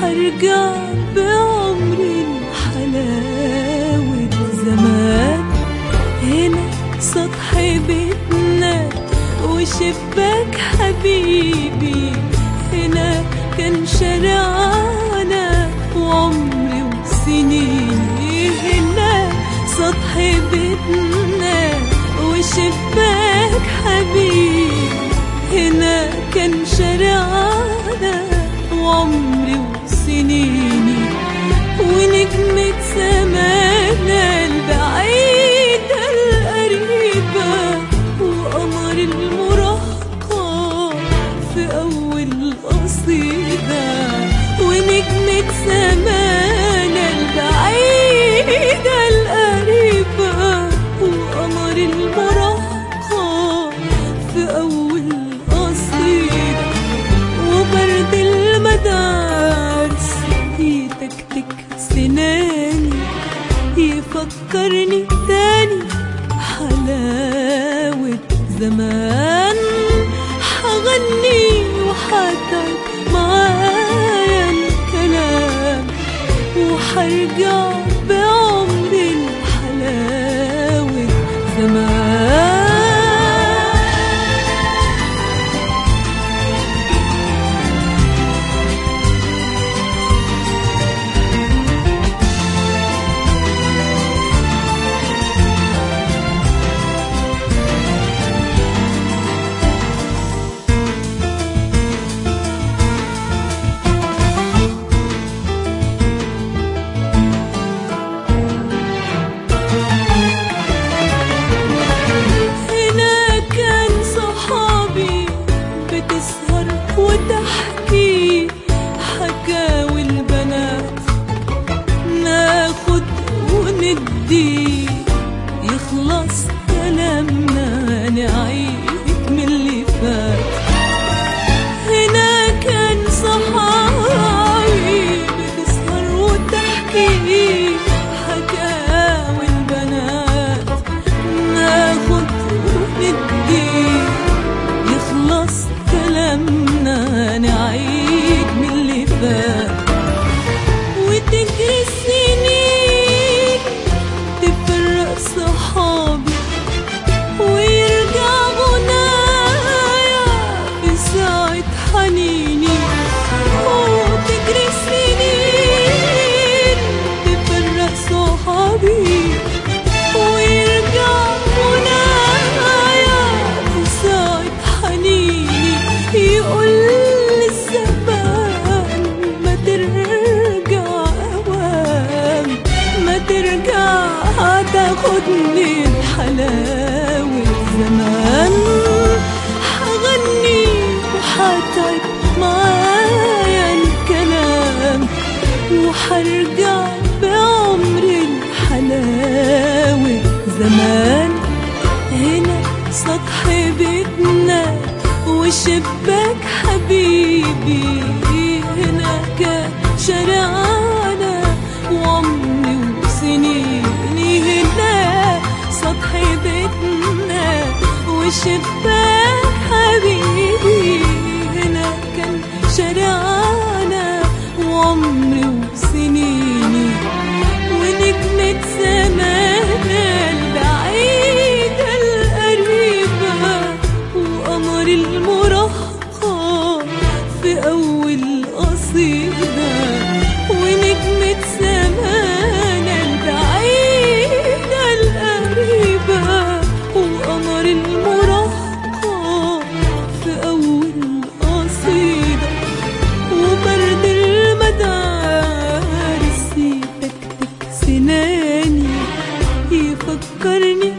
وحرجع بعمري لحلاوة زمان. هنا سطح بيتنا وشباك حبيبي، هنا كان شارعنا وعمري وسنيني. هنا سطح بيتنا وشباك حبيبي، هنا كان شارعنا وعمري وسنيني. ونجمة سمانا البعيدة القريبة وقمر المراهقة في أول قصيدة. ونجمة سمانا البعيدة القريبة وقمر المراهقة في أول قصيدة. وبرد المدارس يتكتك سناني، يفكرني تاني حلاوة زمان. حغني وحتعب معايا الكلام، وحرجع بعمري لحلاوة زمان. وتحكي حكاوي البنات، ناخد وندي، يخلص كلامنا نعيد من اللي فات. هنا كان صحابي بتسهر وتحكي حكاوي البنات، ناخد وندي، يخلص كلامنا نعيد من اللي فات. وتجري السنين تفرق صحابي، ويرجع غنايا في ساعة حنيني. وتجري السنين تفرق صحابي، ويرجع غنايا في ساعة حنيني. يقول للزمان ما ترجع أوام، ما ترجع تاخدني لحلاوة زمان. حغني وحتعب معايا الكلام، وحرجع بعمري لحلاوة زمان. هنا سطح بيتنا وشباك حبيبي، هنا كان شارعنا وعمري وسنيني. هنا سطح بيتنا وشباك حبيبي، هنا كان شارعنا وعمري وسنيني. ونجمة سمانا البعيدة القريبة وقمر المراهقة في أول قصيدة. ونجمة سمانا البعيدة القريبة وقمر المراهقة في أول قصيدة. وبرد المدارس يتكتك سناني، يفكرني